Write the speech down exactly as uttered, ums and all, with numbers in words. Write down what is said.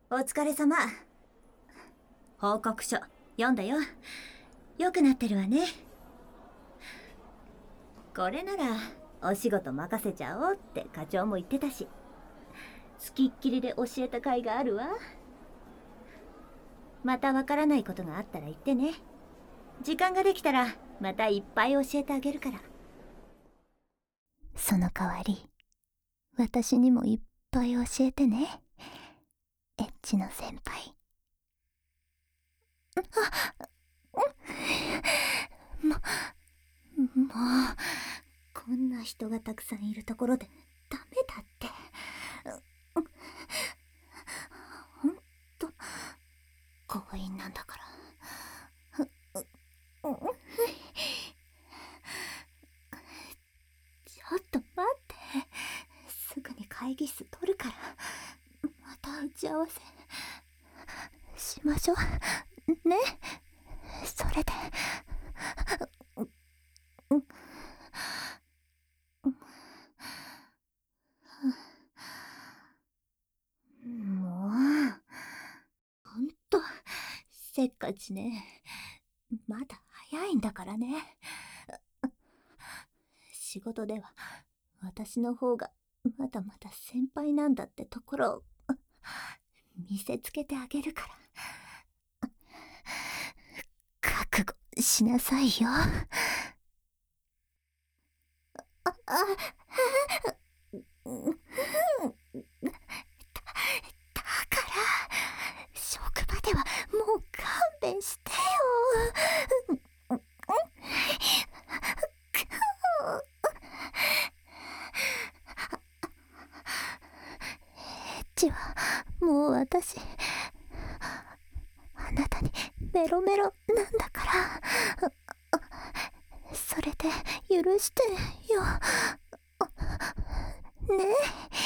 お疲れ様。報告書読んだよ。良くなってるわね。これならお仕事任せちゃおうって課長も言ってたし、つきっきりで教えた甲斐があるわ。またわからないことがあったら言ってね。時間ができたらまたいっぱい教えてあげるから。 その代わり私にもいっぱい教えてね、エッチの先輩。ももうこんな人がたくさんいるところでダメだって。ほんと強引なんだから。ちょっと待って、すぐに会議室取るから。また打ち合わせしましょうね。それでもうほんとせっかちね。まだ早いんだからね。仕事では私の方がまだまだ先輩なんだってところを見せつけてあげるから。覚悟しなさいよ。ああだから職場ではもう勘弁してよ。エッチはもう私あなたにメロメロなんだから、それで許してよね。